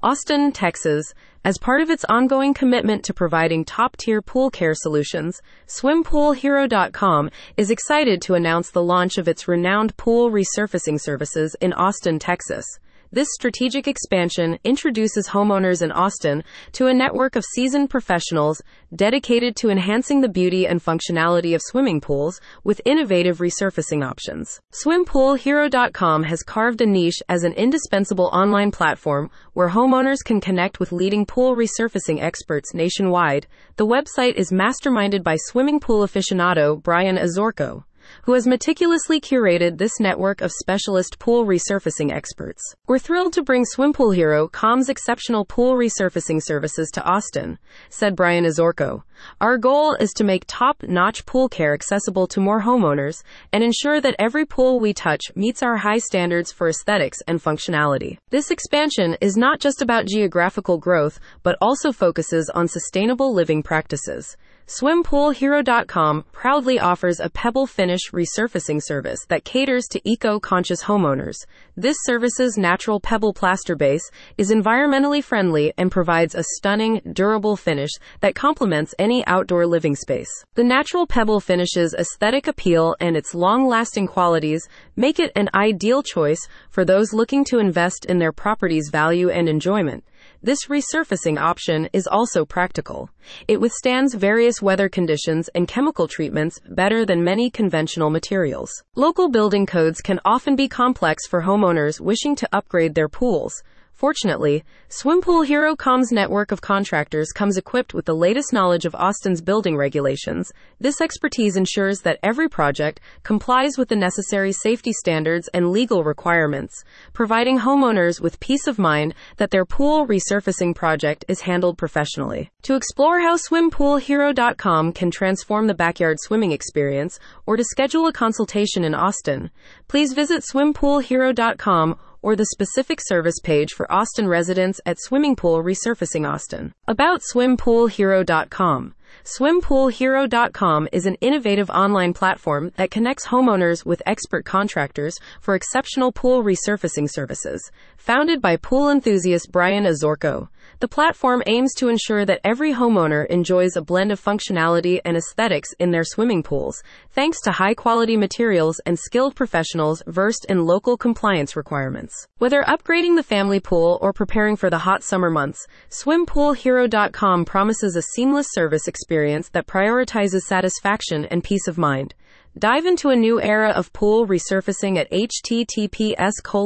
Austin, Texas. As part of its ongoing commitment to providing top-tier pool care solutions, SwimPoolHero.com is excited to announce the launch of its renowned pool resurfacing services in Austin, Texas. This strategic expansion introduces homeowners in Austin to a network of seasoned professionals dedicated to enhancing the beauty and functionality of swimming pools with innovative resurfacing options. SwimPoolHero.com has carved a niche as an indispensable online platform where homeowners can connect with leading pool resurfacing experts nationwide. The website is masterminded by swimming pool aficionado Brian Azorco, who has meticulously curated this network of specialist pool resurfacing experts. We're thrilled to bring SwimPoolHero.com's exceptional pool resurfacing services to Austin, said Brian Azorco. Our goal is to make top-notch pool care accessible to more homeowners and ensure that every pool we touch meets our high standards for aesthetics and functionality. This expansion is not just about geographical growth, but also focuses on sustainable living practices. SwimPoolHero.com proudly offers a pebble finish resurfacing service that caters to eco-conscious homeowners. This service's natural pebble plaster base is environmentally friendly and provides a stunning, durable finish that complements any outdoor living space. The natural pebble finish's aesthetic appeal and its long-lasting qualities make it an ideal choice for those looking to invest in their property's value and enjoyment. This resurfacing option is also practical. It withstands various weather conditions and chemical treatments better than many conventional materials. Local building codes can often be complex for homeowners wishing to upgrade their pools. Fortunately, SwimPoolHero.com's network of contractors comes equipped with the latest knowledge of Austin's building regulations. This expertise ensures that every project complies with the necessary safety standards and legal requirements, providing homeowners with peace of mind that their pool resurfacing project is handled professionally. To explore how SwimPoolHero.com can transform the backyard swimming experience or to schedule a consultation in Austin, please visit SwimPoolHero.com or the specific service page for Austin residents at Swimming Pool Resurfacing Austin. About SwimPoolHero.com. SwimPoolHero.com is an innovative online platform that connects homeowners with expert contractors for exceptional pool resurfacing services. Founded by pool enthusiast Brian Azorco, the platform aims to ensure that every homeowner enjoys a blend of functionality and aesthetics in their swimming pools, thanks to high-quality materials and skilled professionals versed in local compliance requirements. Whether upgrading the family pool or preparing for the hot summer months, SwimPoolHero.com promises a seamless service experience that prioritizes satisfaction and peace of mind. Dive into a new era of pool resurfacing at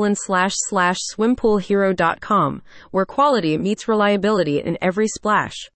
https://swimpoolhero.com, where quality meets reliability in every splash.